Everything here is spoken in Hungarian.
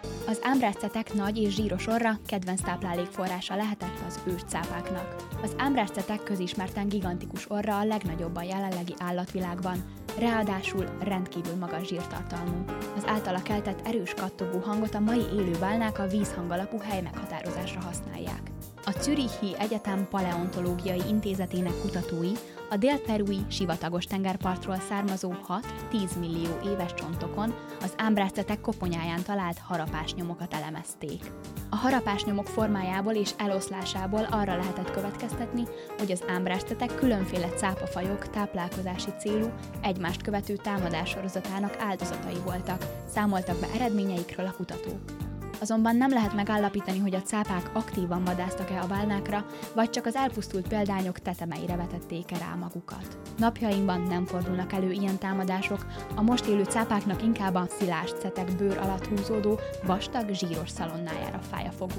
Az ámbrászcetek nagy és zsíros orra kedvenc táplálékforrása lehetett az őscápáknak. Az ámbrászcetek közismerten gigantikus orra a legnagyobb a jelenlegi állatvilágban, ráadásul rendkívül magas zsírtartalmú. Az általa keltett erős kattogó hangot a mai élő bálnák a vízhangalapú hely meghatározásra használják. A Zürichi Egyetem Paleontológiai Intézetének kutatói a dél-perui sivatagos tengerpartról származó 6-10 millió éves csontokon az ámbrászcetek koponyáján talált harapásnyomokat elemezték. A harapásnyomok formájából és eloszlásából arra lehetett következtetni, hogy az ámbrászcetek különféle cápafajok táplálkozási célú, egymást követő támadássorozatának áldozatai voltak, számoltak be eredményeikről a kutatók. Azonban nem lehet megállapítani, hogy a cápák aktívan vadásztak-e a bálnákra, vagy csak az elpusztult példányok tetemeire vetették-e rá magukat. Napjainkban nem fordulnak elő ilyen támadások, a most élő cápáknak inkább a szilárdcetek bőr alatt húzódó, vastag, zsíros szalonnájára fáj a foguk.